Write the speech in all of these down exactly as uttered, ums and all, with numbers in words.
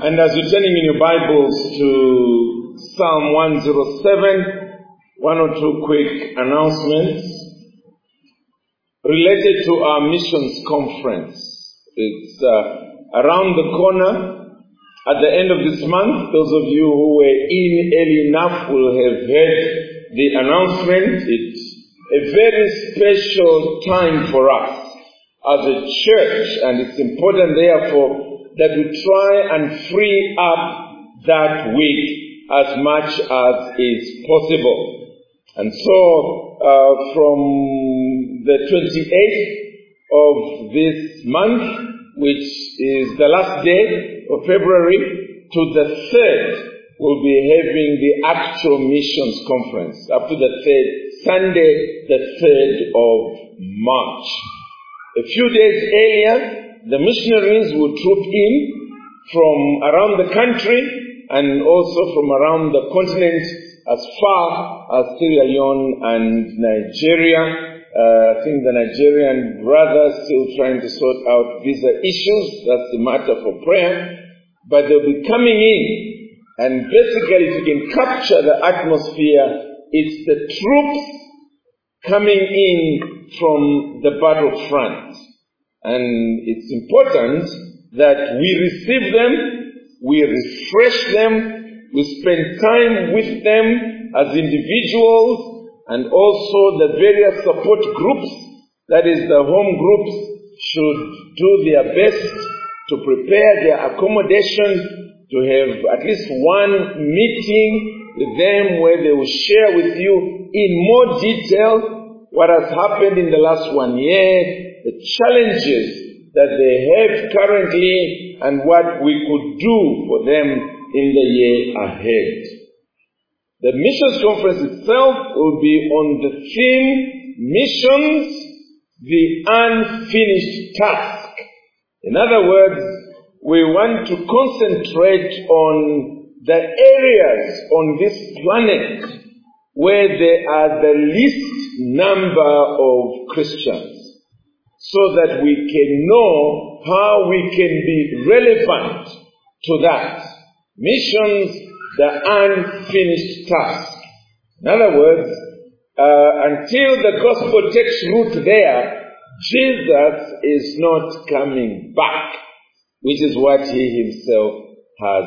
And as you're turning in your Bibles to Psalm one oh seven, one or two quick announcements related to our missions conference. It's uh, around the corner at the end of this month. Those of you who were in early enough will have heard the announcement. It's a very special time for us as a church, and it's important therefore that we try and free up that week as much as is possible. And so, uh, from the twenty-eighth of this month, which is the last day of February, to the third, we'll be having the actual missions conference, up to the third, Sunday, the third of March. A few days earlier, the missionaries would troop in from around the country and also from around the continent as far as Sierra Leone and Nigeria. Uh, I think the Nigerian brothers still trying to sort out visa issues. That's the matter for prayer. But they'll be coming in, and basically if you can capture the atmosphere, it's the troops coming in from the battlefront. And it's important that we receive them, we refresh them, we spend time with them as individuals, and also the various support groups, that is the home groups, should do their best to prepare their accommodation, to have at least one meeting with them where they will share with you in more detail what has happened in the last one year, the challenges that they have currently, and what we could do for them in the year ahead. The missions conference itself will be on the theme, Missions, the Unfinished Task. In other words, we want to concentrate on the areas on this planet where there are the least number of Christians, so that we can know how we can be relevant to that. Missions, the unfinished task. In other words, uh, until the gospel takes root there, Jesus is not coming back, which is what he himself has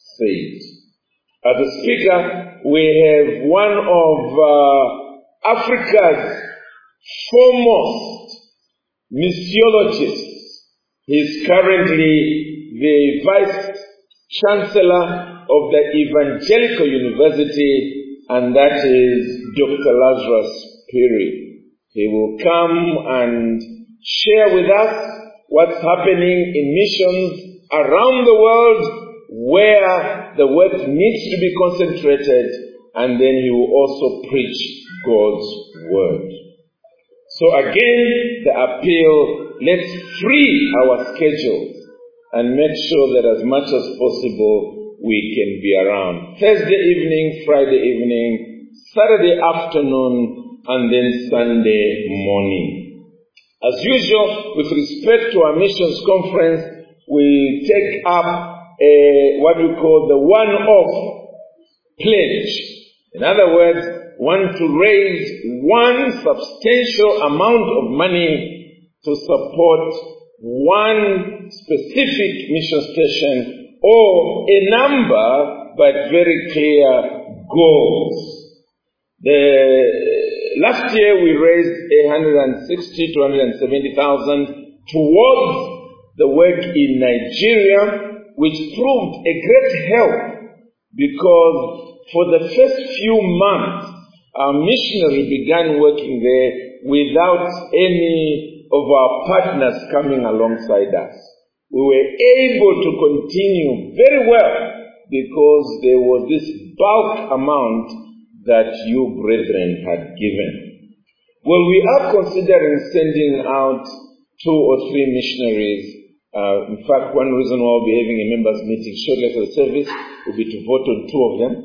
said. As a speaker, we have one of uh, Africa's foremost missiologists. He is currently the Vice Chancellor of the Evangelical University, and that is Doctor Lazarus Perry. He will come and share with us what's happening in missions around the world, where the work needs to be concentrated, and then he will also preach God's word. So again, the appeal, let's free our schedules and make sure that as much as possible we can be around. Thursday evening, Friday evening, Saturday afternoon, and then Sunday morning. As usual, with respect to our missions conference, we take up a, what we call the one-off pledge. In other words, want to raise one substantial amount of money to support one specific mission station, or a number but very clear goals. The, last year we raised one hundred sixty to one hundred seventy thousand towards the work in Nigeria, which proved a great help because for the first few months our missionary began working there without any of our partners coming alongside us. We were able to continue very well because there was this bulk amount that you brethren had given. Well, we are considering sending out two or three missionaries. Uh, in fact, one reason why we'll be having a members meeting shortly after the service will be to vote on two of them.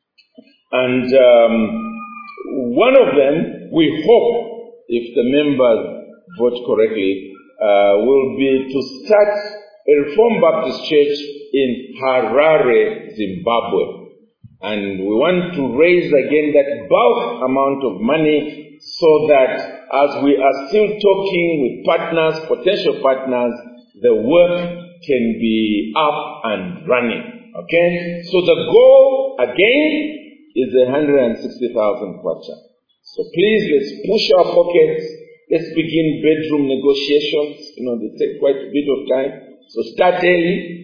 And um, one of them, we hope, if the members vote correctly, uh, will be to start a Reformed Baptist church in Harare, Zimbabwe. And we want to raise again that bulk amount of money so that as we are still talking with partners, potential partners, the work can be up and running. Okay? So the goal, again, is one hundred sixty thousand kwacha. So please, let's push our pockets. Let's begin bedroom negotiations. You know, they take quite a bit of time. So start early.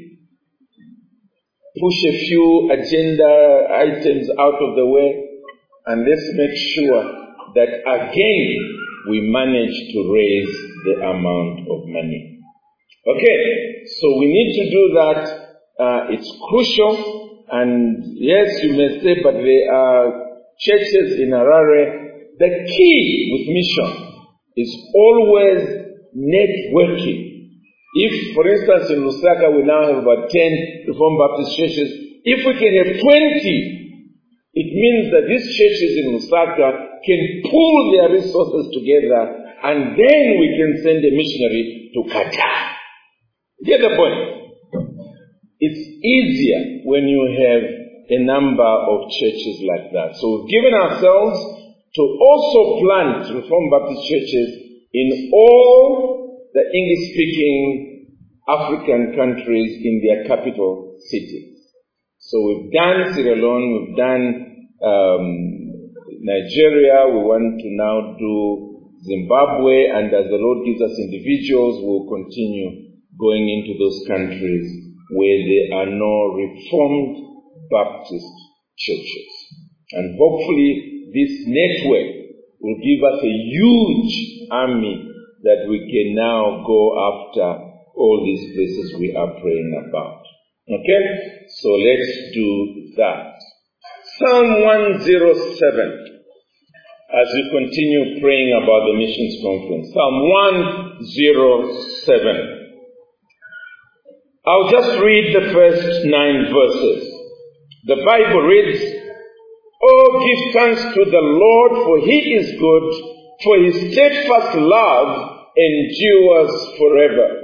Push a few agenda items out of the way. And let's make sure that again we manage to raise the amount of money. Okay, so we need to do that. Uh, it's crucial. And yes, you may say, but there are churches in Harare. The key with mission is always networking. If, for instance, in Lusaka we now have about ten Reformed Baptist churches, if we can have twenty, it means that these churches in Lusaka can pool their resources together and then we can send a missionary to Qatar. Get the point? It's easier when you have a number of churches like that. So we've given ourselves to also plant Reformed Baptist churches in all the English-speaking African countries in their capital cities. So we've done Sierra Leone, we've done um, Nigeria, we want to now do Zimbabwe, and as the Lord gives us individuals, we'll continue going into those countries where there are no Reformed Baptist churches. And hopefully this network will give us a huge army that we can now go after all these places we are praying about. Okay? So let's do that. Psalm one oh seven. As we continue praying about the missions conference. Psalm one oh seven. I'll just read the first nine verses. The Bible reads, "Oh, give thanks to the Lord, for he is good, for his steadfast love endures forever.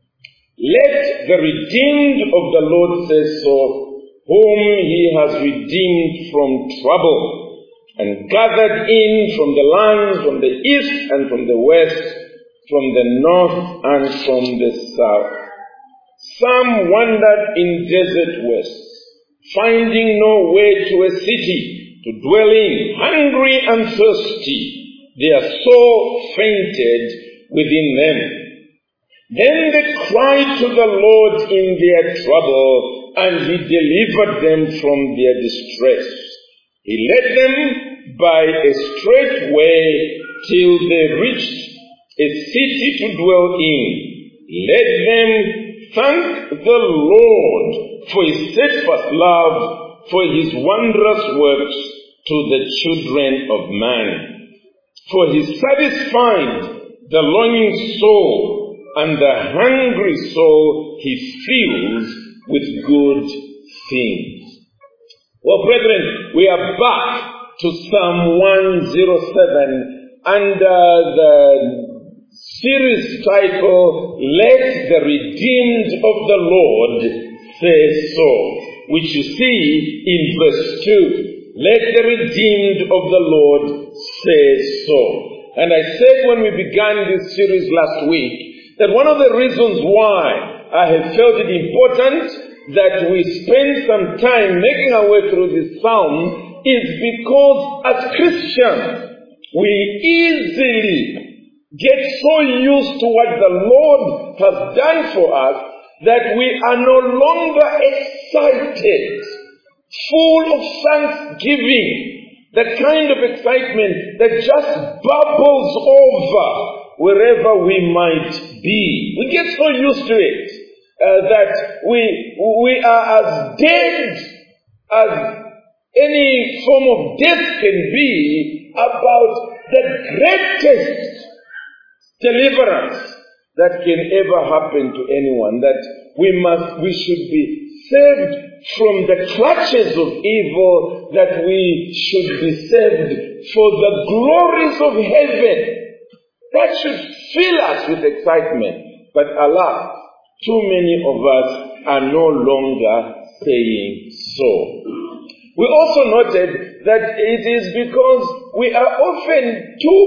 Let the redeemed of the Lord say so, whom he has redeemed from trouble, and gathered in from the lands, from the east and from the west, from the north and from the south. Some wandered in desert wastes, finding no way to a city to dwell in, hungry and thirsty. Their soul fainted within them. Then they cried to the Lord in their trouble, and he delivered them from their distress. He led them by a straight way till they reached a city to dwell in. Let them thank the Lord for his steadfast love, for his wondrous works to the children of man. For he satisfied the longing soul, and the hungry soul he fills with good things." Well, brethren, we are back to Psalm one oh seven under the series title, "Let the Redeemed of the Lord Say So," which you see in verse two. Let the redeemed of the Lord say so. And I said when we began this series last week, that one of the reasons why I have felt it important that we spend some time making our way through this psalm is because as Christians, we easily get so used to what the Lord has done for us that we are no longer excited, full of thanksgiving, that kind of excitement that just bubbles over wherever we might be. We get so used to it uh, that we we are as dead as any form of death can be about the greatest deliverance that can ever happen to anyone. That we must, we should be saved from the clutches of evil, that we should be saved for the glories of heaven. That should fill us with excitement. But alas, too many of us are no longer saying so. We also noted that it is because we are often too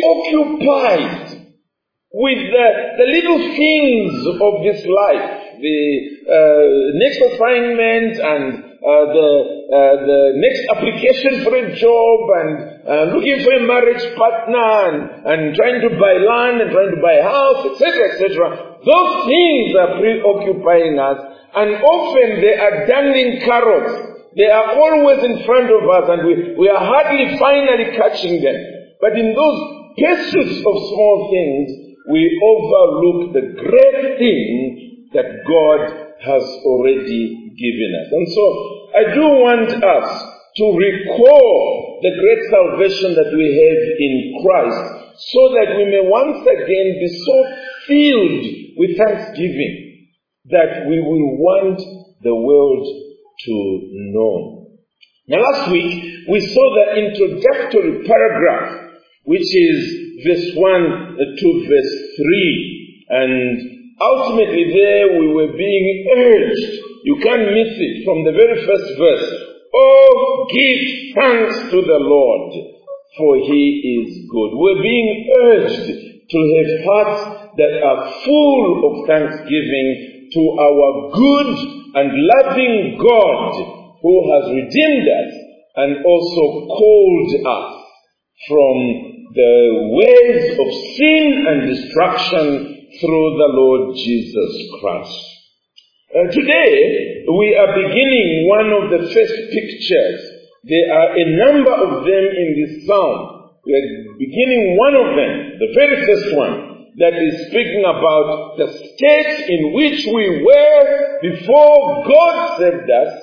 preoccupied with the, the little things of this life, the uh, next assignment and uh, the uh, the next application for a job and uh, looking for a marriage partner and, and trying to buy land and trying to buy a house, et cetera, et cetera. Those things are preoccupying us, and often they are dangling carrots. They are always in front of us, and we, we are hardly finally catching them. But in those pursuits of small things, we overlook the great thing that God has already given us. And so, I do want us to recall the great salvation that we have in Christ, so that we may once again be so filled with thanksgiving that we will want the world to know. Now last week, we saw the introductory paragraph, which is verse one to verse three. And ultimately there we were being urged, you can't miss it from the very first verse, oh, give thanks to the Lord, for He is good. We're being urged to have hearts that are full of thanksgiving to our good and loving God, who has redeemed us and also called us from the ways of sin and destruction through the Lord Jesus Christ. Uh, today, we are beginning one of the first pictures. There are a number of them in this psalm. We are beginning one of them, the very first one, that is speaking about the state in which we were before God saved us,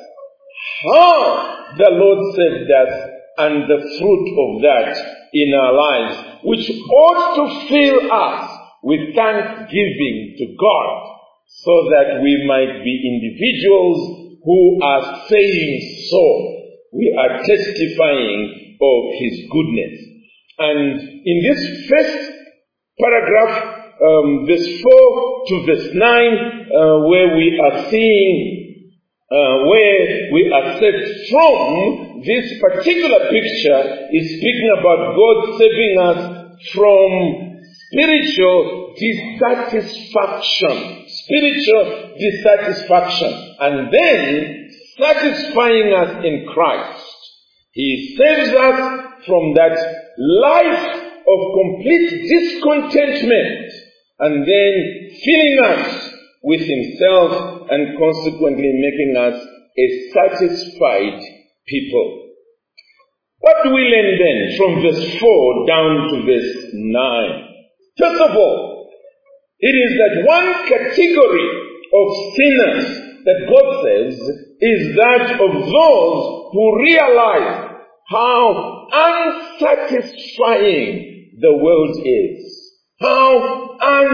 how the Lord saved us, and the fruit of that in our lives, which ought to fill us with thanksgiving to God, so that we might be individuals who are saying so. We are testifying of His goodness. And in this first paragraph, um, verse four to verse nine, uh, where we are seeing, uh, where we are saved from, this particular picture is speaking about God saving us from spiritual dissatisfaction. Spiritual dissatisfaction. And then satisfying us in Christ. He saves us from that life of complete discontentment, and then filling us with Himself and consequently making us a satisfied people. What do we learn then from verse four down to verse nine? First of all, it is that one category of sinners that God saves is that of those who realize how unsatisfying the world is. How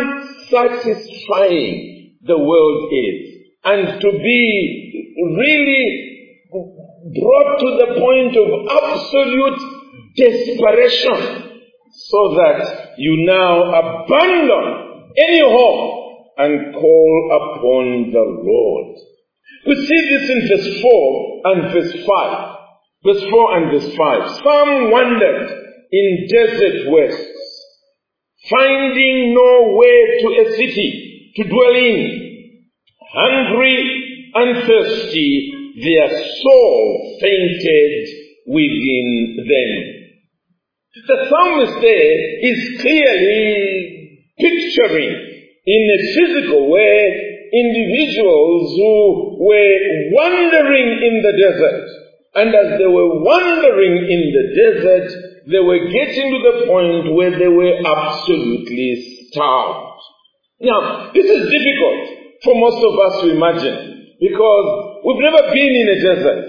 unsatisfying the world is. And to be really brought to the point of absolute desperation, so that you now abandon any hope and call upon the Lord. We see this in verse four and verse five. Verse four and verse five. Some wandered in desert wastes, finding no way to a city to dwell in. Hungry and thirsty, their soul fainted within them. The psalmist there is clearly picturing in a physical way individuals who were wandering in the desert. And as they were wandering in the desert, they were getting to the point where they were absolutely starved. Now, this is difficult for most of us to imagine, because we've never been in a desert.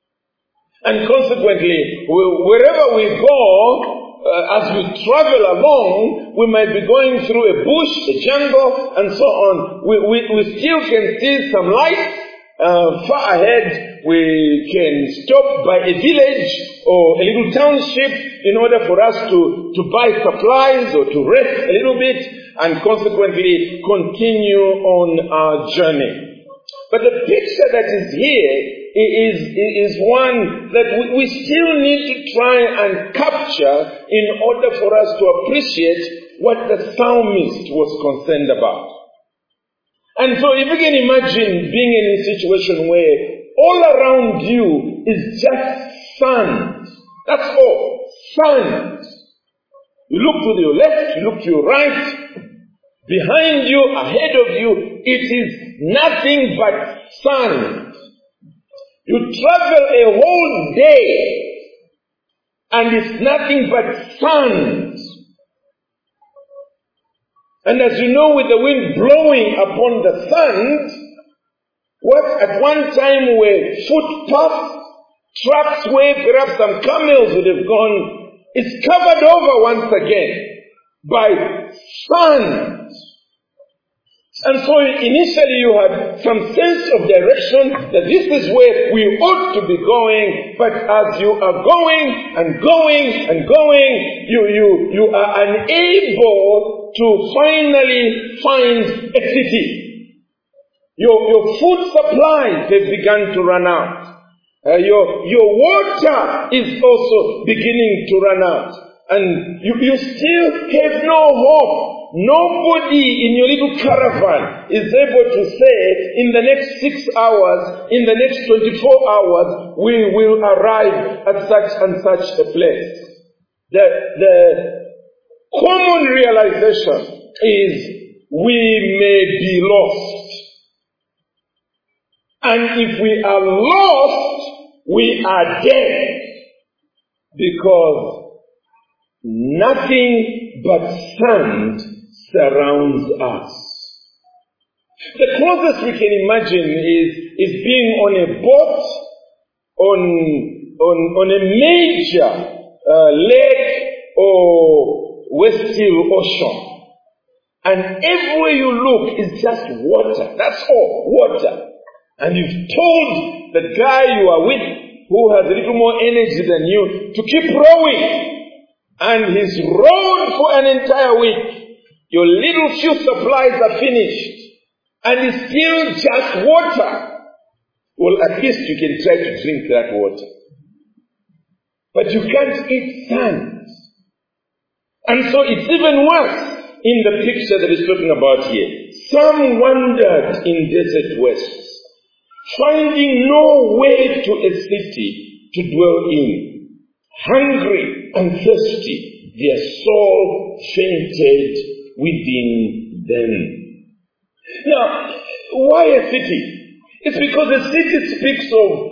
And consequently, wherever we go, uh, as we travel along, we might be going through a bush, a jungle, and so on. We, we, we still can see some light, Uh, far ahead, we can stop by a village or a little township in order for us to, to buy supplies or to rest a little bit and consequently continue on our journey. But the picture that is here is, is one that we, we still need to try and capture in order for us to appreciate what the psalmist was concerned about. And so if you can imagine being in a situation where all around you is just sand. That's all. Sand. You look to your left, you look to your right. Behind you, ahead of you, it is nothing but sand. You travel a whole day and it's nothing but sand. And as you know, with the wind blowing upon the sand, what at one time were footpaths, tracks where perhaps some camels would have gone, is covered over once again by sand. And so initially you had some sense of direction that this is where we ought to be going, but as you are going and going and going, you, you, you are unable to finally find a city. Your, your food supplies have begun to run out. Uh, your, your water is also beginning to run out. And you, you still have no hope. Nobody in your little caravan is able to say, in the next six hours, in the next twenty-four hours, we will arrive at such and such a place. The, the common realization is we may be lost. And if we are lost, we are dead. Because nothing but sand surrounds us. The closest we can imagine is, is being on a boat on, on, on a major uh, lake or Westfield Ocean. And everywhere you look is just water. That's all, water. And you've told the guy you are with, who has a little more energy than you, to keep rowing. And he's rowed for an entire week. Your little few supplies are finished. And it's still just water. Well, at least you can try to drink that water. But you can't eat sand. And so it's even worse in the picture that he's talking about here. Some wandered in desert wastes, finding no way to a city to dwell in. Hungry and thirsty, their soul fainted within them. Now, why a city? It's because a city speaks of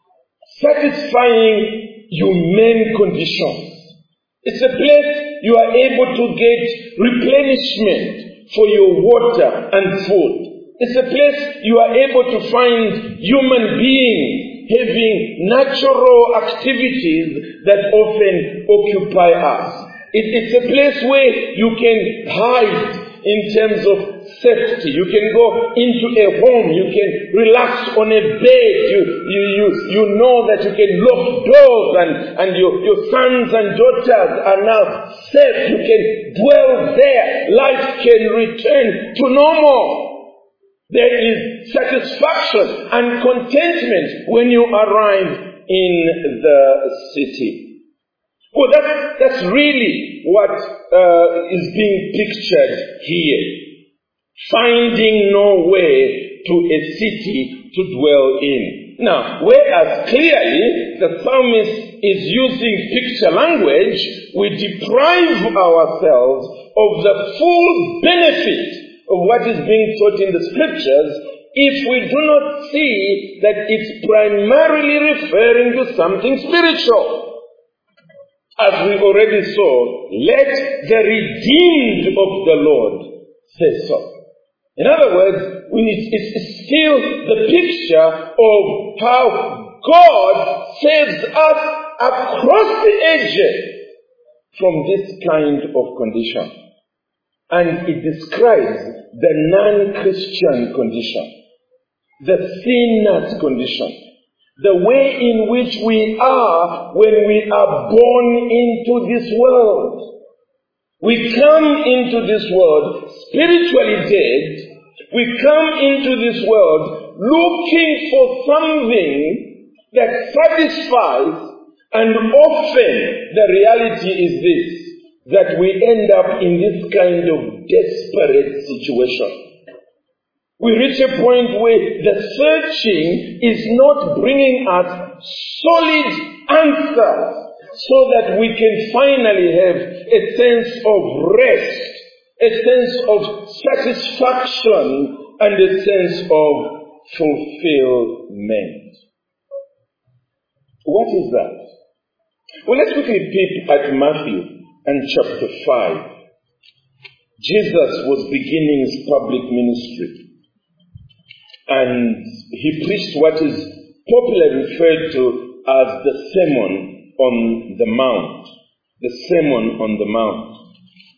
satisfying human conditions. It's a place you are able to get replenishment for your water and food. It's a place you are able to find human beings having natural activities that often occupy us. It, it's a place where you can hide in terms of safety. You can go into a home. You can relax on a bed. You, you, you, you know that you can lock doors and, and your, your sons and daughters are now safe. You can dwell there. Life can return to normal. There is satisfaction and contentment when you arrive in the city. Well, that's, that's really what uh, is being pictured here. Finding no way to a city to dwell in. Now, whereas clearly the psalmist is using picture language, we deprive ourselves of the full benefit of what is being taught in the scriptures if we do not see that it's primarily referring to something spiritual. As we already saw, let the redeemed of the Lord say so. In other words, we need, it's still the picture of how God saves us across the ages from this kind of condition. And it describes the non-Christian condition. the sinner's condition. The way in which we are when we are born into this world. We come into this world spiritually dead. We come into this world looking for something that satisfies, and often the reality is this, that we end up in this kind of desperate situation. We reach a point where the searching is not bringing us solid answers so that we can finally have a sense of rest, a sense of satisfaction, and a sense of fulfillment. What is that? Well, let's quickly peep at Matthew and chapter five. Jesus was beginning his public ministry. And he preached what is popularly referred to as the Sermon on the Mount. The Sermon on the Mount.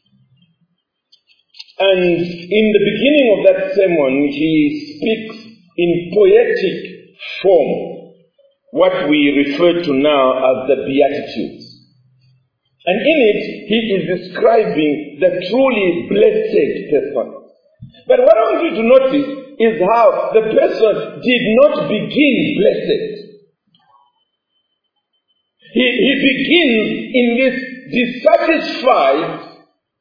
And in the beginning of that sermon, he speaks in poetic form, what we refer to now as the Beatitudes. And in it, he is describing the truly blessed person. But what I want you to notice is how the person did not begin blessed. He, he begins in this dissatisfied,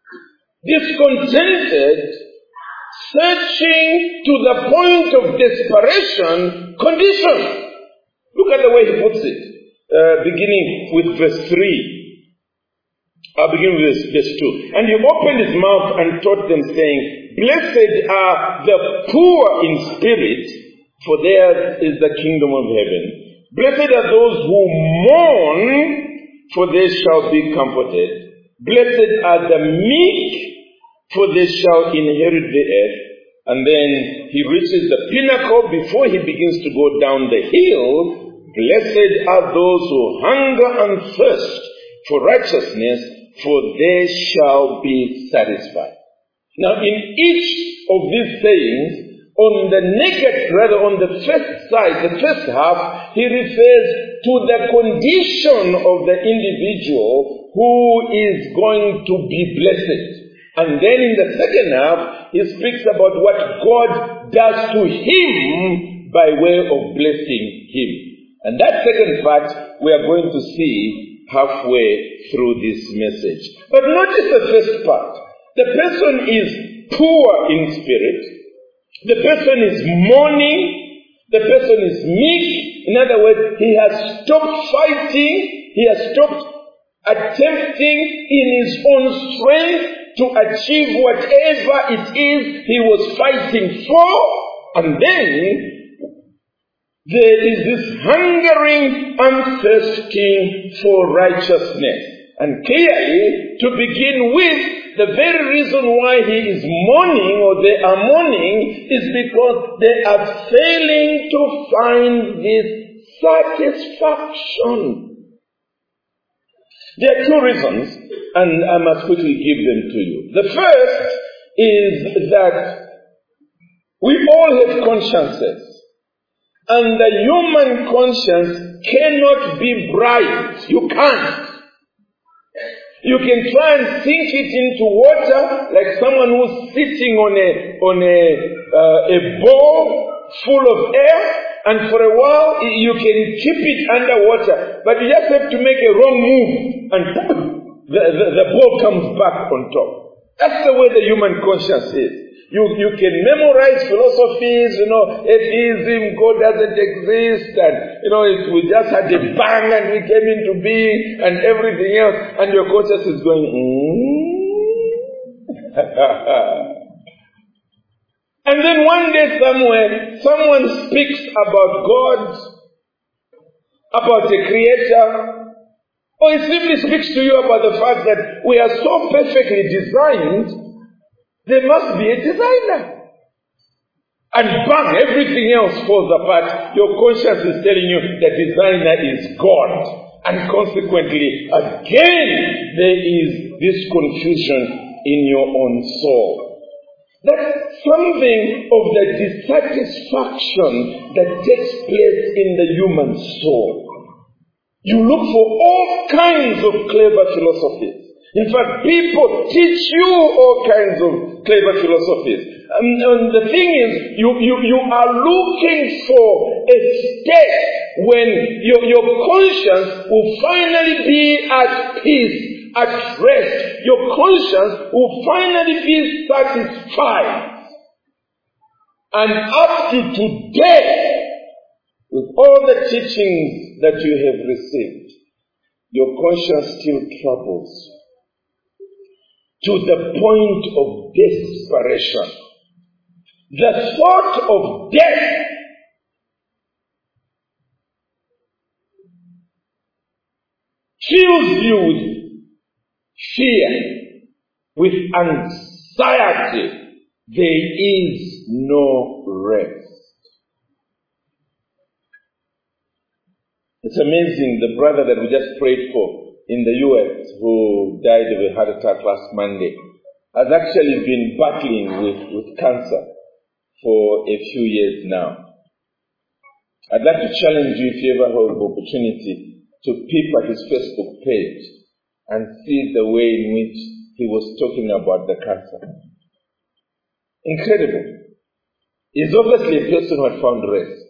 discontented, searching to the point of desperation condition. Look at the way he puts it, uh, beginning with verse three. I'll begin with verse, verse two. And he opened his mouth and taught them, saying, Blessed are the poor in spirit, for theirs is the kingdom of heaven. Blessed are those who mourn, for they shall be comforted. Blessed are the meek, for they shall inherit the earth. And then he reaches the pinnacle before he begins to go down the hill. Blessed are those who hunger and thirst for righteousness, for they shall be satisfied. Now, in each of these sayings, on the negative, rather on the first side, the first half, he refers to the condition of the individual who is going to be blessed. And then in the second half, he speaks about what God does to him by way of blessing him. And that second part, we are going to see halfway through this message. But notice the first part. The person is poor in spirit. The person is mourning. The person is meek. In other words, he has stopped fighting. He has stopped attempting in his own strength to achieve whatever it is he was fighting for. And then there is this hungering and thirsting for righteousness. And clearly, to begin with, the very reason why he is mourning, or they are mourning, is because they are failing to find this satisfaction. There are two reasons, and I must quickly give them to you. The first is that we all have consciences. And the human conscience cannot be bribed. You can't. You can try and sink it into water like someone who's sitting on a on a uh, a bowl full of air, and for a while you can keep it underwater, but you just have to make a wrong move and the, the, the bowl comes back on top. That's the way the human conscience is. You, you can memorize philosophies, you know, atheism, God doesn't exist, and, you know, it, we just had a bang and we came into being and everything else, and your conscience is going, mm? And then one day somewhere, someone speaks about God, about a creator, or he simply speaks to you about the fact that we are so perfectly designed, there must be a designer. And bang, everything else falls apart. Your conscience is telling you the designer is God. And consequently, again, there is this confusion in your own soul. That's something of the dissatisfaction that takes place in the human soul. You look for all kinds of clever philosophies. In fact, people teach you all kinds of clever philosophies. And, and the thing is, you, you, you are looking for a state when your, your conscience will finally be at peace, at rest. Your conscience will finally be satisfied. And up to today, with all the teachings that you have received, your conscience still troubles to the point of desperation. The thought of death fills you with fear, with anxiety. There is no rest. It's amazing, the brother that we just prayed for in the U S who died of a heart attack last Monday has actually been battling with, with cancer for a few years now. I'd like to challenge you, if you ever have the opportunity, to peep at his Facebook page and see the way in which he was talking about the cancer. Incredible. He's obviously a person who had found rest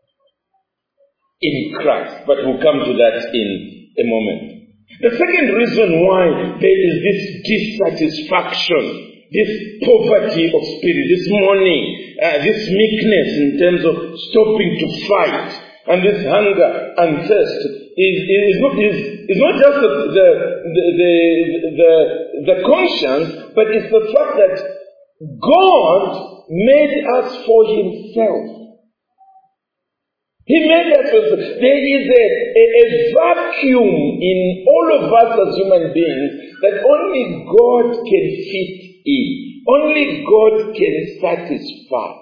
in Christ, but we'll come to that in a moment. The second reason why there is this dissatisfaction, this poverty of spirit, this mourning, uh, this meekness in terms of stopping to fight, and this hunger and thirst is, is, not, is, is not just the, the, the, the, the conscience, but it's the fact that God made us for himself. He made us for himself. There is a, a, a vacuum in all of us as human beings that only God can fit in. Only God can satisfy.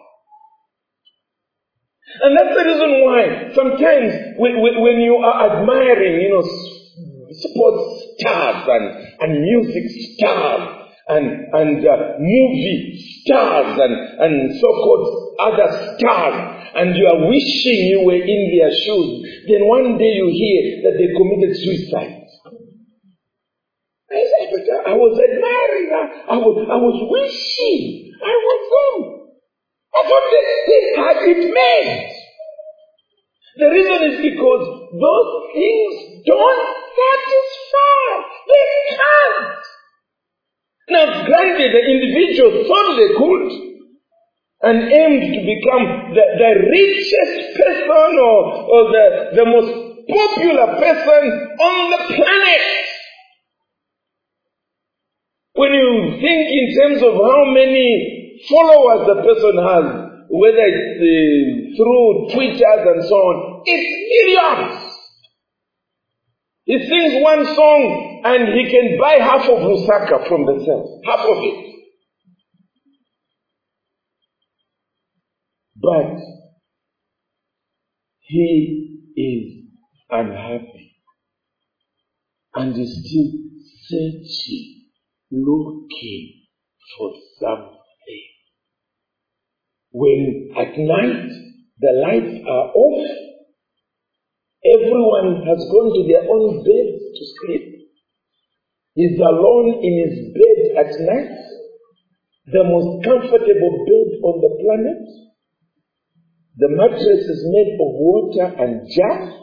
And that's the reason why sometimes when, when you are admiring, you know, sports stars and, and music stars, and, and uh, movie stars and, and so-called other stars, and you are wishing you were in their shoes, then one day you hear that they committed suicide. I said, but I was admiring, I, I, was, I was wishing I was them. I thought they, they had it made. The reason is because those things don't satisfy. They can't. Now, granted, the individual thought they could and aimed to become the, the richest person or, or the, the most popular person on the planet. When you think in terms of how many followers the person has, whether it's uh, through Twitter and so on, it's millions. He sings one song and he can buy half of Lusaka from the sales. Half of it. But he is unhappy. And is still searching, looking for something. When at night the lights are off, everyone has gone to their own bed to sleep. He's alone in his bed at night, the most comfortable bed on the planet. The mattress is made of water and jam.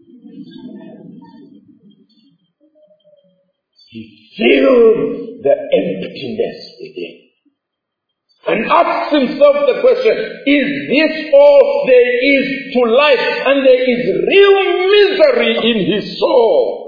He feels the emptiness within. And asks himself the question, is this all there is to life? And there is real misery in his soul.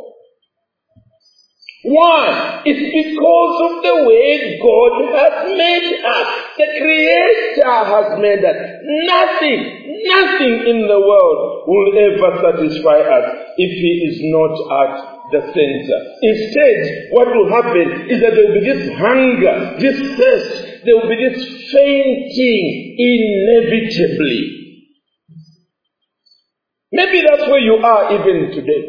Why? It's because of the way God has made us. The Creator has made us. Nothing, nothing in the world will ever satisfy us if He is not at the center. Instead, what will happen is that there will be this hunger, this thirst, there will be this fainting inevitably. Maybe that's where you are even today.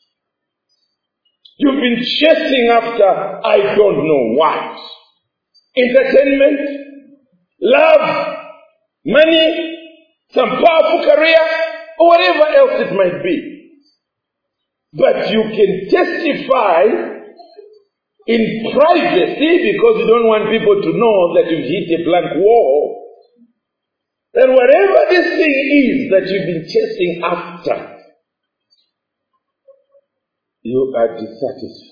You've been chasing after I don't know what. entertainment, love, money, some powerful career, or whatever else it might be. But you can testify in privacy because you don't want people to know that you've hit a blank wall. That whatever this thing is that you've been chasing after, you are dissatisfied.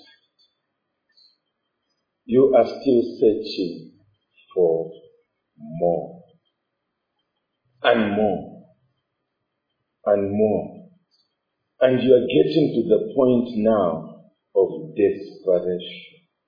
You are still searching for more and more and more. And you are getting to the point now of desperation.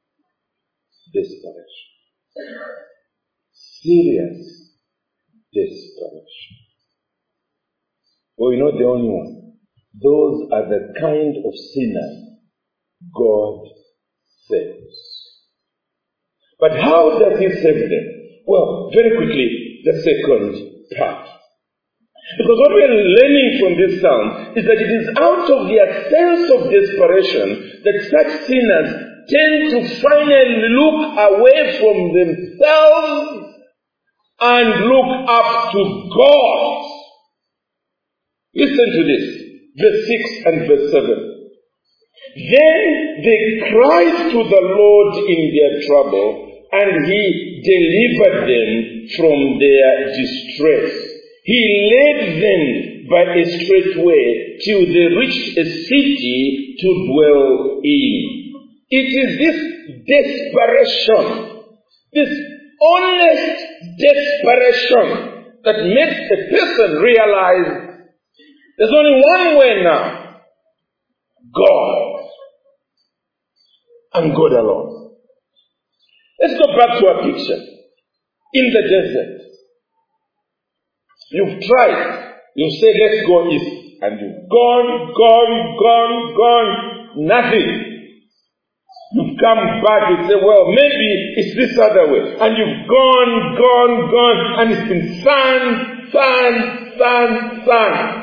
Desperation. Serious desperation. Well, you're not the only one. Those are the kind of sinners God saves. But how does He save them? Well, very quickly, the second part. Because what we are learning from this psalm is that it is out of their sense of desperation that such sinners tend to finally look away from themselves and look up to God. Listen to this, verse six and verse seven. Then they cried to the Lord in their trouble, and He delivered them from their distress. He led them by a straight way till they reached a city to dwell in. It is this desperation, this honest desperation that makes a person realize there's only one way now. God. And God alone. Let's go back to our picture. In the desert. You've tried. You say, let's go east. And you've gone, gone, gone, gone. Nothing. You've come back and say, well, maybe it's this other way. And you've gone, gone, gone. And it's been sand, sand, sand, sand.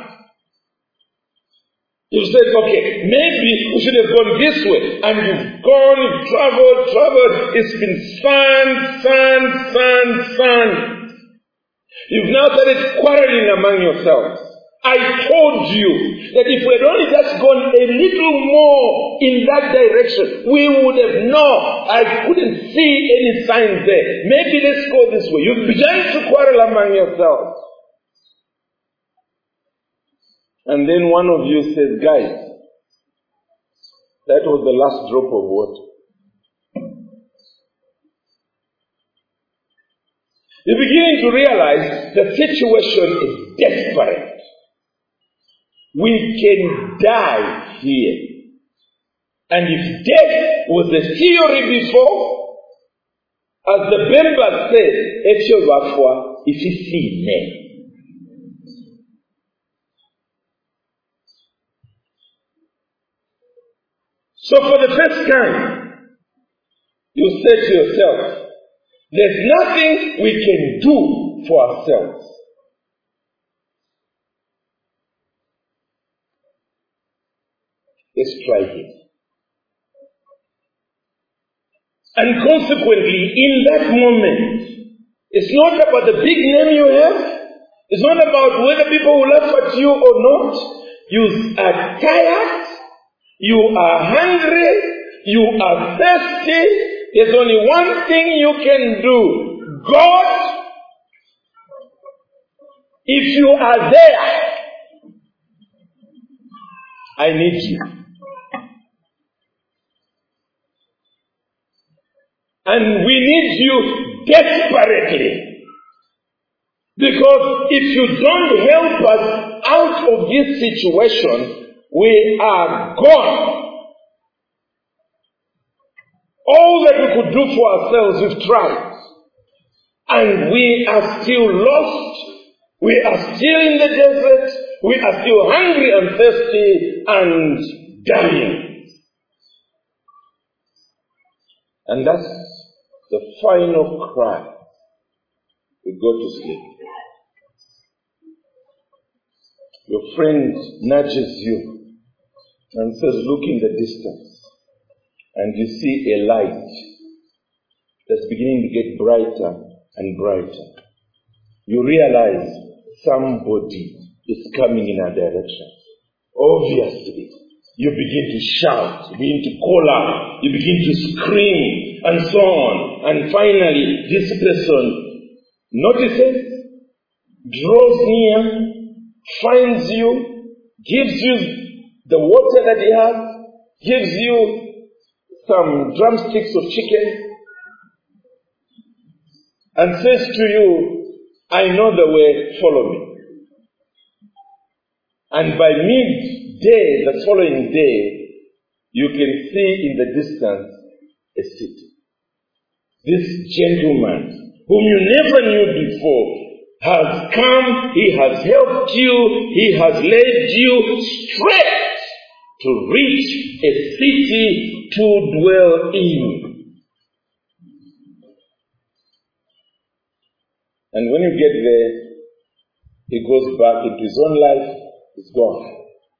You said, okay, maybe we should have gone this way. And you've gone, you've traveled, traveled. It's been sand, sand, sand, sand. You've now started quarreling among yourselves. I told you that if we had only just gone a little more in that direction, we would have known. I couldn't see any signs there. Maybe let's go this way. You began to quarrel among yourselves. And then one of you says, guys, that was the last drop of water. You're beginning to realize the situation is desperate. We can die here. And if death was a theory before, as the Bemba said, if you see me. So for the first time, you say to yourself, there's nothing we can do for ourselves. Let's try it. And consequently, in that moment, it's not about the big name you have. It's not about whether people will laugh at you or not. You are tired. You are hungry. You are thirsty. There's only one thing you can do. God, if you are there, I need you. And we need you desperately. Because if you don't help us out of this situation, we are gone. All that we could do for ourselves, we've tried. And we are still lost. We are still in the desert. We are still hungry and thirsty and dying. And that's the final cry. We go to sleep. Your friend nudges you and says, look in the distance. And you see a light that's beginning to get brighter and brighter. You realize somebody is coming in a direction. Obviously, you begin to shout, you begin to call out, you begin to scream, and so on. And finally, this person notices, draws near, finds you, gives you the water that he has, gives you some drumsticks of chicken, and says to you, I know the way, follow me. And by midday, the following day, you can see in the distance a city. This gentleman, whom you never knew before, has come, he has helped you, he has led you straight to reach a city to dwell in. And when you get there, he goes back into his own life, he's gone.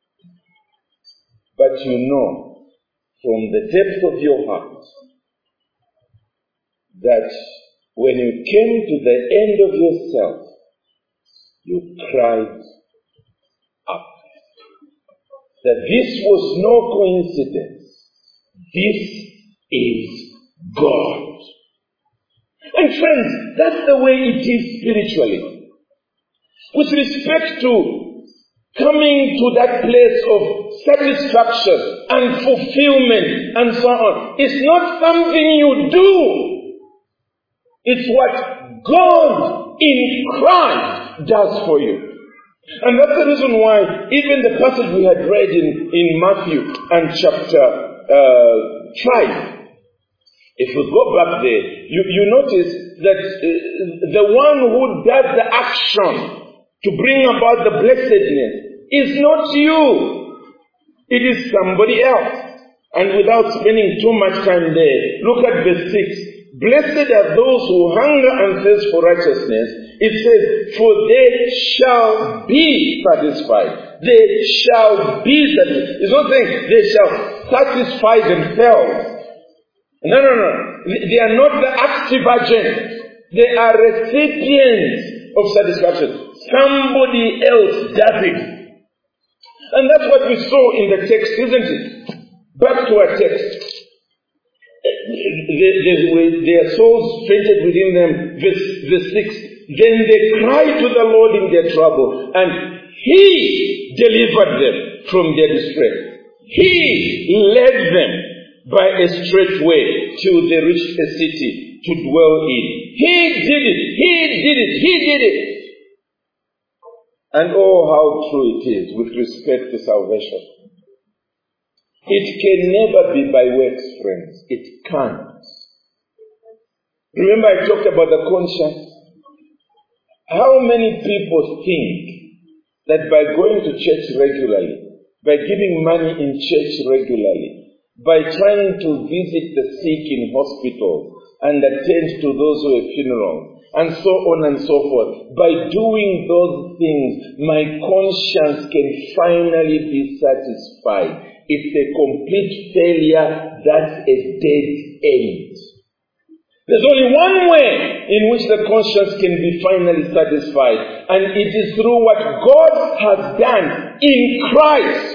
But you know, from the depth of your heart, that when you came to the end of yourself, you cried up. That this was no coincidence. This is God. And friends, that's the way it is spiritually. With respect to coming to that place of satisfaction and fulfillment and so on, it's not something you do. It's what God in Christ does for you. And that's the reason why even the passage we had read in, in Matthew and chapter uh, five, if we go back there, you, you notice that uh, the one who does the action to bring about the blessedness is not you. It is somebody else. And without spending too much time there, look at verse six. Blessed are those who hunger and thirst for righteousness. It says, for they shall be satisfied. They shall be satisfied. It's not saying they shall satisfy themselves. No, no, no. They are not the active agents. They are recipients of satisfaction. Somebody else does it. And that's what we saw in the text, isn't it? Back to our text. They, they, their souls fainted within them. Verse, verse six. Then they cried to the Lord in their trouble, and He delivered them from their distress. He led them by a straight way till they reached a city to dwell in. He did it. He did it. He did it. And oh, how true it is with respect to salvation. It can never be by works, friends. It can't. Remember I talked about the conscience? How many people think that by going to church regularly, by giving money in church regularly, by trying to visit the sick in hospitals and attend to those who have funerals, and so on and so forth, by doing those things, my conscience can finally be satisfied? It's a complete failure. That's a dead end. There's only one way in which the conscience can be finally satisfied, and it is through what God has done in Christ.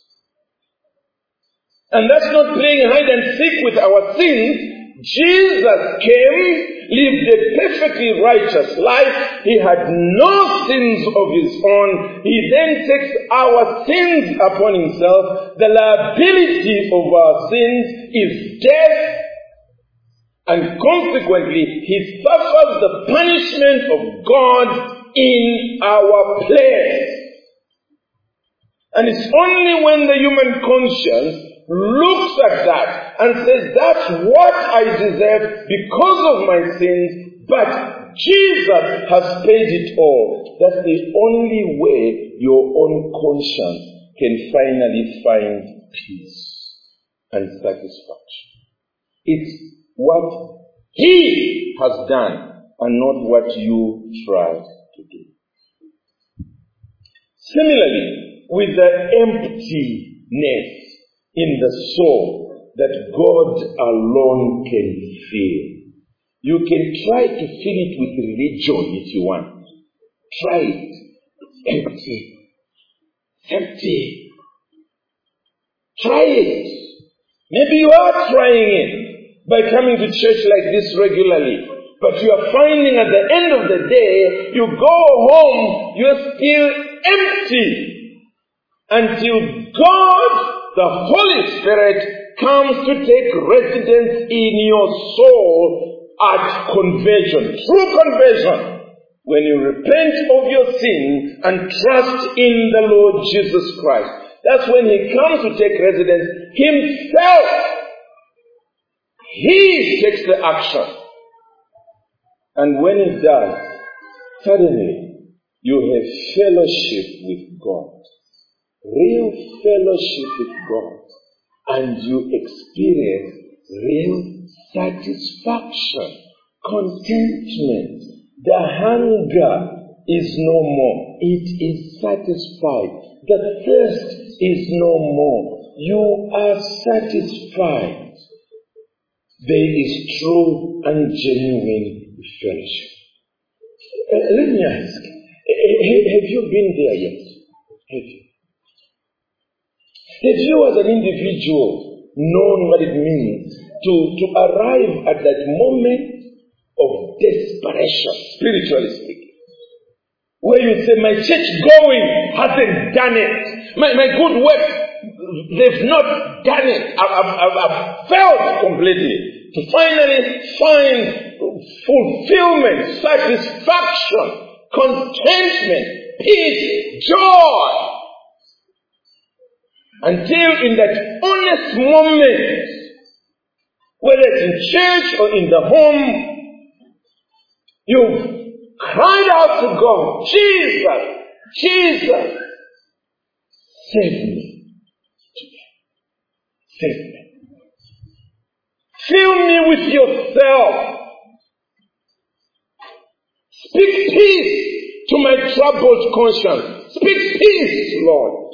And that's not playing hide and seek with our sins. Jesus came, lived a perfectly righteous life. He had no sins of his own. He then takes our sins upon himself. The liability of our sins is death. And consequently, he suffers the punishment of God in our place. And it's only when the human conscience looks at that and says, that's what I deserve because of my sins, but Jesus has paid it all. That's the only way your own conscience can finally find peace and satisfaction. It's what He has done and not what you tried to do. Similarly, with the emptiness in the soul that God alone can fill, You can try to fill it with religion if you want. Try it. Empty. Empty. Try it. Maybe you are trying it by coming to church like this regularly. But you are finding at the end of the day, you go home, you are still empty. Until God, the Holy Spirit, comes to take residence in your soul at conversion, true conversion, when you repent of your sin and trust in the Lord Jesus Christ. That's when He comes to take residence Himself. He takes the action. And when He does, suddenly you have fellowship with God. Real fellowship with God. And you experience real satisfaction, contentment. The hunger is no more. It is satisfied. The thirst is no more. You are satisfied. There is true and genuine fellowship. Uh, let me ask, have you been there yet? Have you? Have you as an individual known what it means to, to arrive at that moment of desperation, spiritually speaking, where you say, my church going hasn't done it. My, my good works, they've not done it. I've, I've, I've failed completely. To finally find fulfillment, satisfaction, contentment, peace, joy. Until in that honest moment, whether it's in church or in the home, you've cried out to God, Jesus, Jesus, save me today. Save me. Fill me with yourself. Speak peace to my troubled conscience. Speak peace, Lord,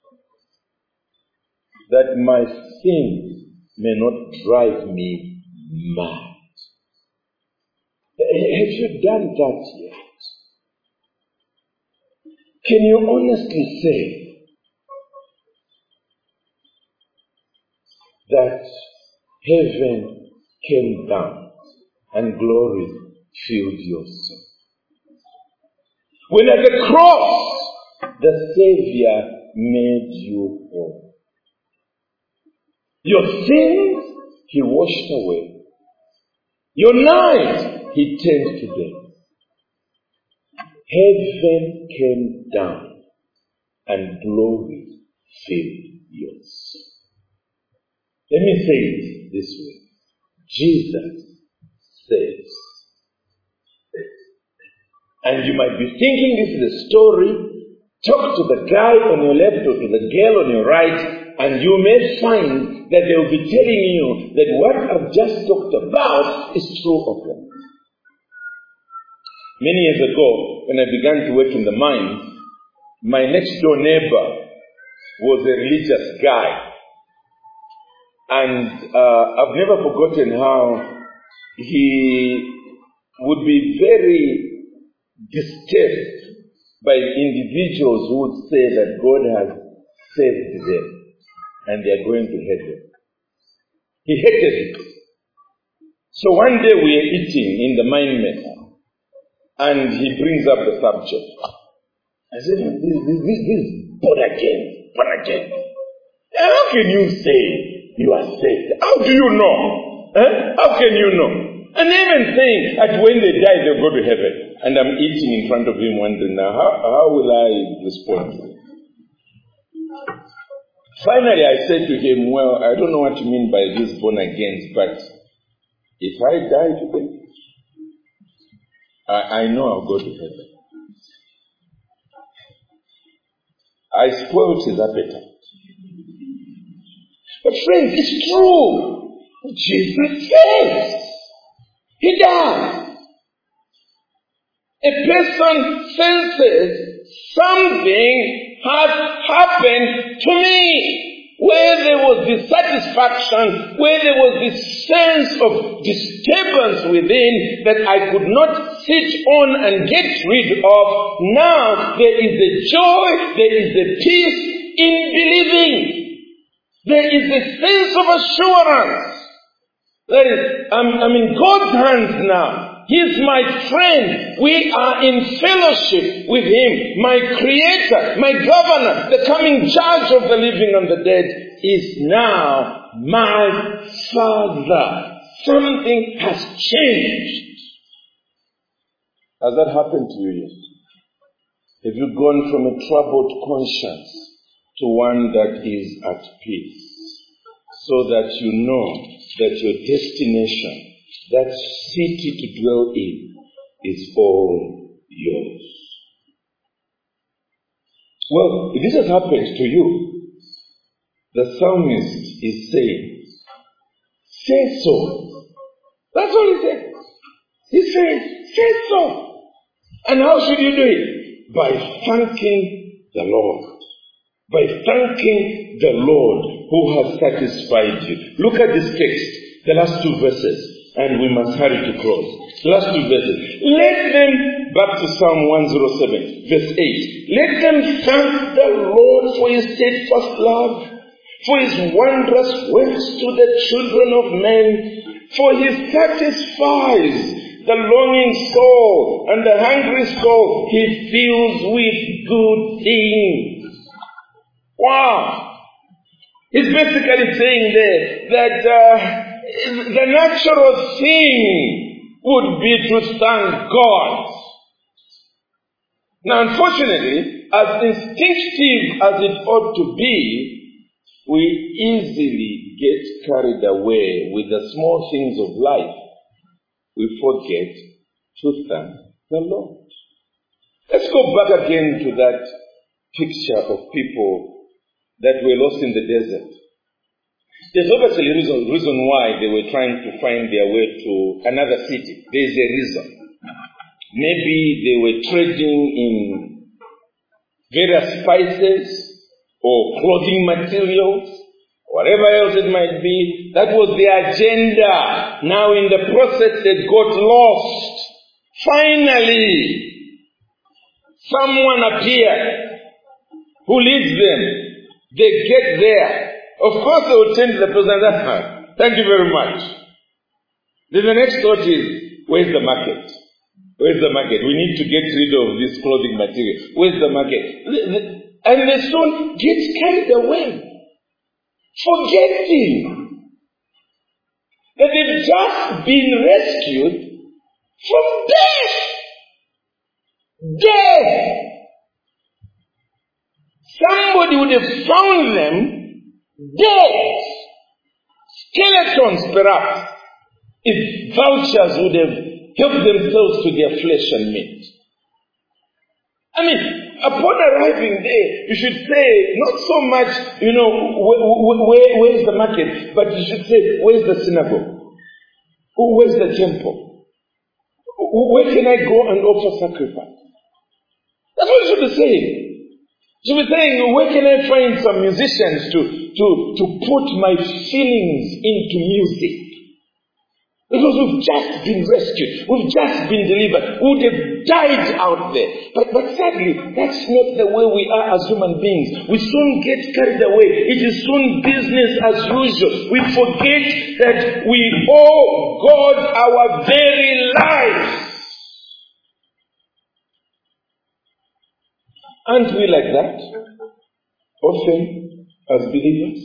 that my sins may not drive me mad. Have you done that yet? Can you honestly say that heaven came down and glory filled your soul? When at the cross, the Savior made you whole. Your sins, He washed away. Your night, He turned to day. Heaven came down and glory filled your soul. Let me say it this way. Jesus saves. And you might be thinking this is a story. Talk to the guy on your left or to the girl on your right, and you may find that they will be telling you that what I've just talked about is true of them. Many years ago, when I began to work in the mines, my next door neighbor was a religious guy. And uh, I've never forgotten how he would be very disturbed by individuals who would say that God has saved them and they are going to heaven. He hated it. So one day we are eating in the mine mess, and he brings up the subject. I said, this, this, this, this is born again, born again. How can you say you are saved? How do you know? Eh? How can you know? And even saying that when they die, they'll go to heaven. And I'm eating in front of him wondering, now, how, how will I respond to it? Finally, I said to him, well, I don't know what you mean by this born again, but if I die today, I, I know I'll go to heaven. I spoiled his appetite. But friends, it's true. Jesus says. He does. A person senses something has happened to me. where there was dissatisfaction, where there was this sense of disturbance within that I could not sit on and get rid of, now there is a joy, there is a peace in believing. There is a sense of assurance. That is, I'm, I'm in God's hands now. He's my friend. We are in fellowship with Him. My Creator, my Governor, the coming Judge of the living and the dead is now my Father. Something has changed. Has that happened to you yet? Have you gone from a troubled conscience to one that is at peace? So that you know that your destination, that city to dwell in, is all yours. Well, if this has happened to you, the psalmist is saying, say so. That's all he said. He said, say so. And how should you do it? By thanking the Lord. By thanking the Lord who has satisfied you. Look at this text, the last two verses, and we must hurry to close. The last two verses. Let them, back to Psalm one oh seven, verse eight. Let them thank the Lord for His steadfast love, for His wondrous works to the children of men, for He satisfies the longing soul and the hungry soul He fills with good things. Wow! He's basically saying there that uh, the natural thing would be to thank God. Now, unfortunately, as instinctive as it ought to be, we easily get carried away with the small things of life. We forget to thank the Lord. Let's go back again to that picture of people that were lost in the desert. There's obviously a reason, reason why they were trying to find their way to another city. There's a reason. Maybe they were trading in various spices or clothing materials, whatever else it might be. That was the agenda. Now in the process they got lost. Finally, someone appeared who leads them. They get there. Of course they will turn to the person, that's fine. Thank you very much. Then the next thought is, where's the market? Where's the market? We need to get rid of this clothing material. Where's the market? And the soul gets carried away, forgetting that they've just been rescued from death. Death. Somebody would have found them dead. Skeletons, perhaps, if vultures would have helped themselves to their flesh and meat. I mean, upon arriving there, you should say, not so much, you know, where, where, where's the market, but you should say, where's the synagogue? Where's the temple? Where can I go and offer sacrifice? That's what you should be saying. You should be saying, where can I find some musicians to, to, to put my feelings into music? Because we've just been rescued. We've just been delivered. We would have died out there. But, but sadly, that's not the way we are as human beings. We soon get carried away. It is soon business as usual. We forget that we owe God our very lives. Aren't we like that? Often, as believers.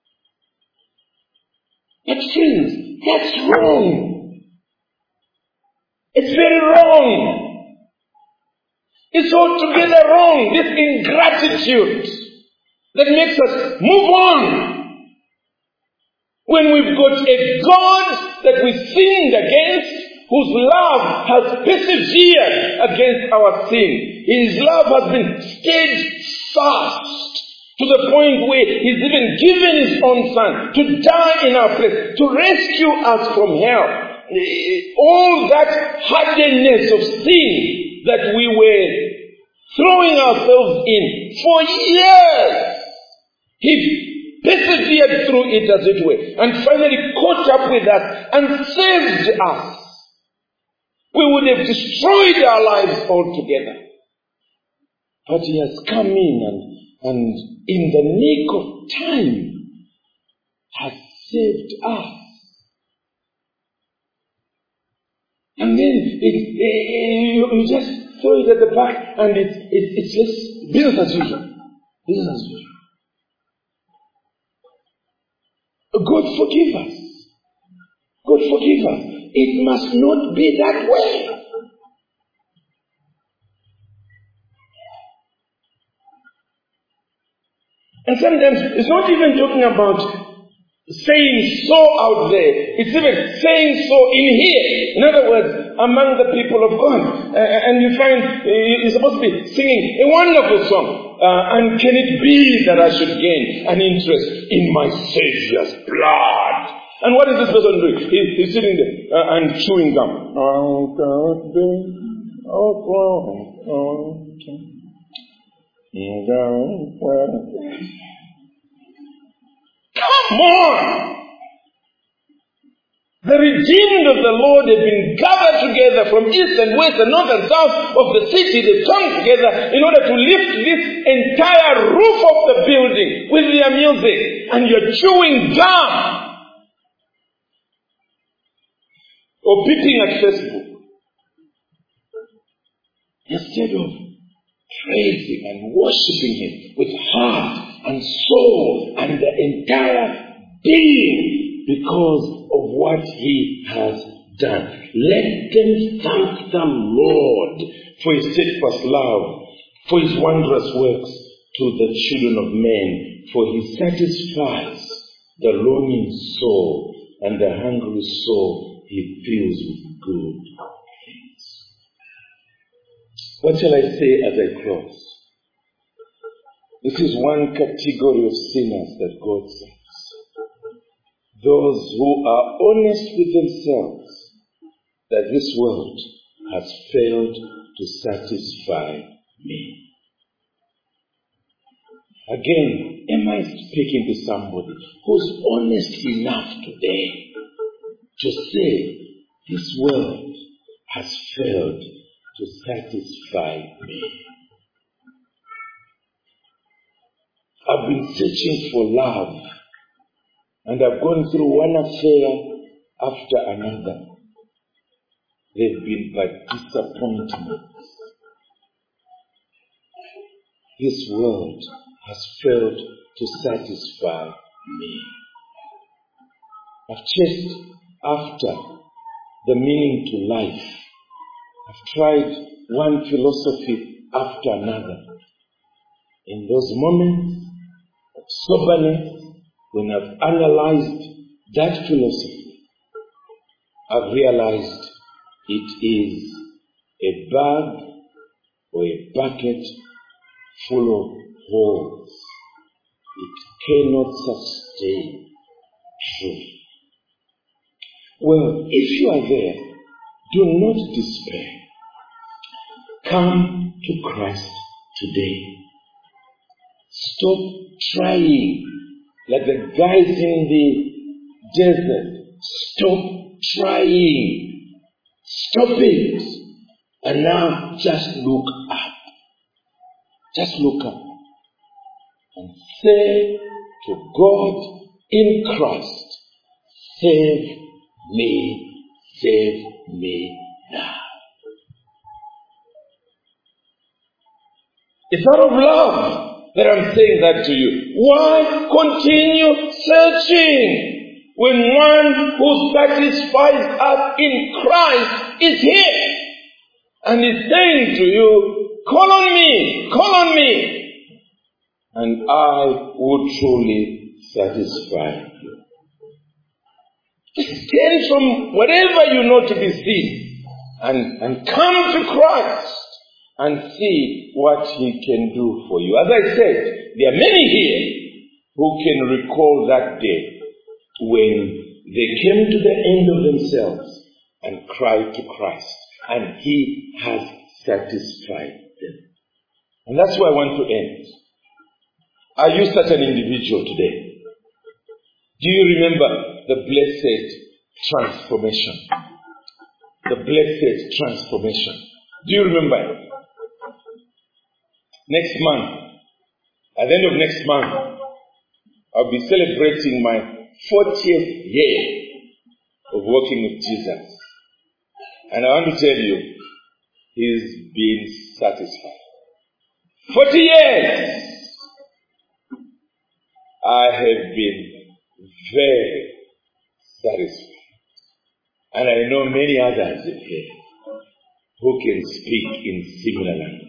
But friends, that's wrong. It's very wrong. It's altogether wrong. This ingratitude that makes us move on. When we've got a God that we sinned against, whose love has persevered against our sin. His love has been steadfast to the point where He's even given His own Son to die in our place, to rescue us from hell. All that hardness of sin that we were throwing ourselves in for years, He persevered through it, as it were, and finally caught up with us and saved us, we would have destroyed our lives altogether. But he has come in and, and in the nick of time has saved us. And then it, it, you, you just throw it at the back and it, it, it's just business as usual. Business as usual. God forgive us. God forgive us. It must not be that way. And sometimes it's not even talking about saying so out there. It's even saying so in here. In other words, among the people of God. Uh, and you find uh, you're supposed to be singing a wonderful song. Uh, and can it be that I should gain an interest in my Savior's blood? And what is this person doing? He, he's sitting there uh, and chewing gum. Oh, God, oh, oh, oh, come on! The redeemed of the Lord have been gathered together from east and west and north and south of the city. They've come together in order to lift this entire roof of the building with their music. And you're chewing gum or peeping at Facebook instead of praising and worshiping Him with heart and soul and the entire being because of what He has done. Let them thank the Lord for His steadfast love, for His wondrous works to the children of men, for He satisfies the longing soul, and the hungry soul He fills with good things. What shall I say as I close? This is one category of sinners that God saves. Those who are honest with themselves that this world has failed to satisfy me. Again, am I speaking to somebody who's honest enough today to say this world has failed to satisfy me? I've been searching for love, and I've gone through one affair after another. They've been but disappointments. This world has failed to satisfy me. I've chased after the meaning to life. I've tried one philosophy after another. In those moments of soberness, when I've analyzed that philosophy, I've realized it is a bag or a bucket full of holes. It cannot sustain truth. Well, if you are there, do not despair. Come to Christ today. Stop trying like the guys in the desert. Stop trying. Stop it. And now just look up. Just look up. And say to God in Christ, save me, save me now. It's out of love that I'm saying that to you. Why continue searching when one who satisfies us in Christ is here? And is saying to you, call on me, call on me, and I will truly satisfy you. Turn from whatever you know to be sin and, and come to Christ and see what He can do for you. As I said, there are many here who can recall that day when they came to the end of themselves and cried to Christ, and He has satisfied them. And that's where I want to end. Are you such an individual today? Do you remember the blessed transformation? The blessed transformation. Do you remember it? Next month, at the end of next month, I'll be celebrating my fortieth year of working with Jesus. And I want to tell you, He's been satisfied. Forty years! I have been very satisfied. And I know many others in here who can speak in similar language.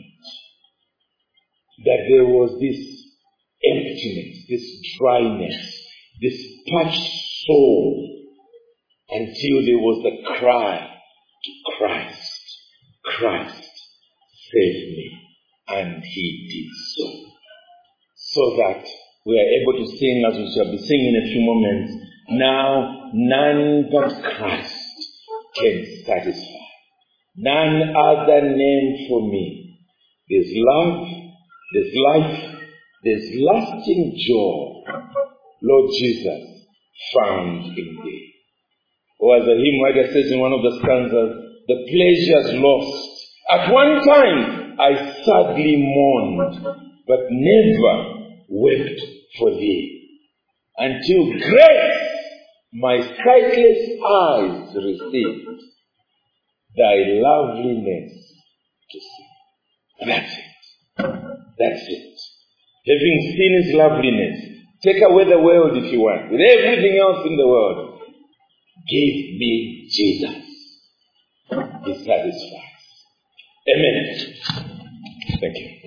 That there was this emptiness, this dryness, this parched soul, until there was the cry to Christ, Christ, save me. And He did so. So that we are able to sing, as we shall be singing in a few moments, now none but Christ can satisfy. None other name for me. There's love, there's life, there's lasting joy, Lord Jesus, found in Thee. Or as the hymn writer says in one of the stanzas, the pleasures lost. At one time I sadly mourned, but never wept for Thee, until grace my sightless eyes received Thy loveliness to see. That's it. That's it. Having seen His loveliness, take away the world if you want, with everything else in the world. Give me Jesus. He satisfies. Amen. Thank you.